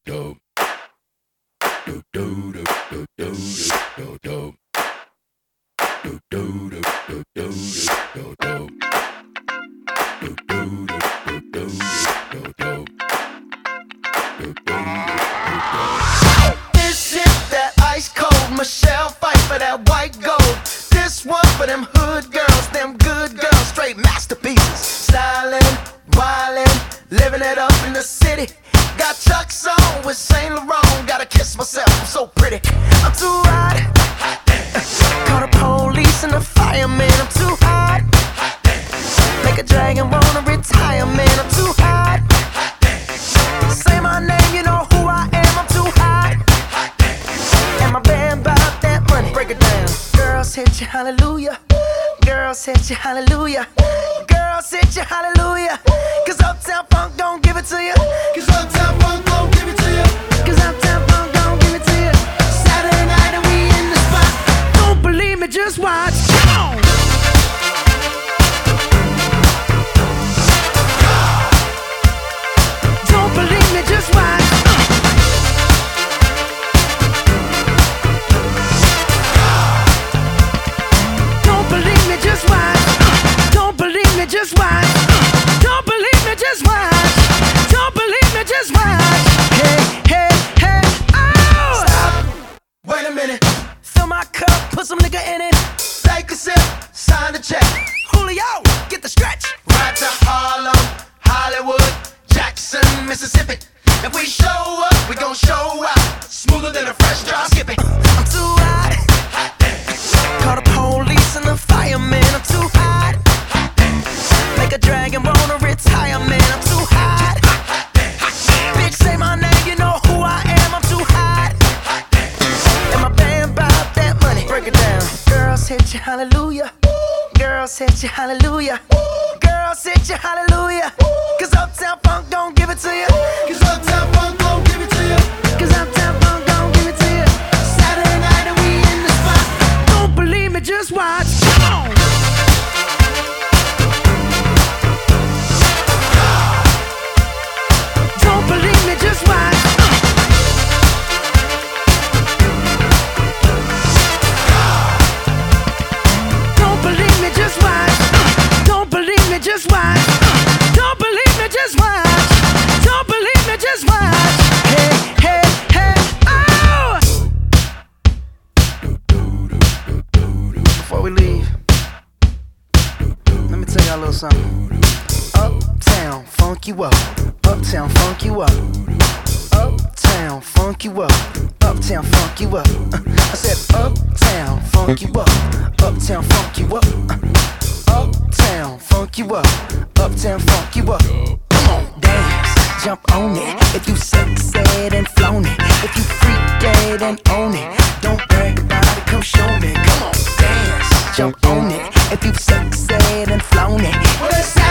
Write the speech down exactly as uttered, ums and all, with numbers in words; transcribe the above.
This is that ice cold Michelle fight for that white gold. This one for them hood girls, them good girls, straight masterpieces. Stylin', wildin', living it up in the city. Got Chuck's on with Saint Laurent. Gotta kiss myself, I'm so pretty. I'm too hot. Call the police and the fireman. I'm too hot. Make a dragon wanna retire, man. I'm too hot. Say my name, you know who I am. I'm too hot. And my band bought that money. Break it down. Girls hit you, hallelujah. Girls hit you, hallelujah. Girls hit you, hallelujah. Cause Uptown Funk don't give it to you. Cause Uptown Funk don't give it to you. Cause Uptown Funk don't give it to you. Saturday night and we in the spot. Don't believe me, just watch. Come on. Don't believe me, just watch. Don't believe me, just watch. Don't believe me, just watch. Don't believe me, just watch. Don't believe me, just watch. Hey, hey, hey, oh! Stop. Wait a minute. Fill my cup, put some nigga in it. Take a sip, sign the check. Julio, get the stretch. Right to Harlem, Hollywood, Jackson, Mississippi. If we show up, we gon' show out. Smoother than a fresh drop skipping. I'm too hot. Call the police and the fireman. I'm too hot. Make a dragon wanna retire, man. I'm too hot. Bitch, say my name, you know who I am. I'm too hot. And my band bought that money. Break it down. Girls hit you, hallelujah. Girls hit you, hallelujah. Girls hit you, hallelujah. Cause Uptown Funk don't give it to you. Cause Uptown Funk don't give it to you. Cause Uptown Funk don't give it to you. Saturday night and we in the spot. Don't believe me, just watch. Come on. Don't believe me, just watch. Don't believe me, just watch. Don't believe me, just watch. Don't believe me, just watch. Don't believe me, just watch. Hey, hey, hey, oh! Before we leave, let me tell y'all a little something. Uptown, funk you up. Uptown, funk you up. Uptown, funk you up. Uptown, funk you up. Uh, I said uptown, funk you up. Uptown, funk you up. Uh, uptown, funk you up. Uptown, funk you up. Come on, dance, jump on it. If you sexed and flown it. If you freak dead and own it. Don't brag about it, come show me. Come on, dance, jump on it. If you sexed and flown it. Well,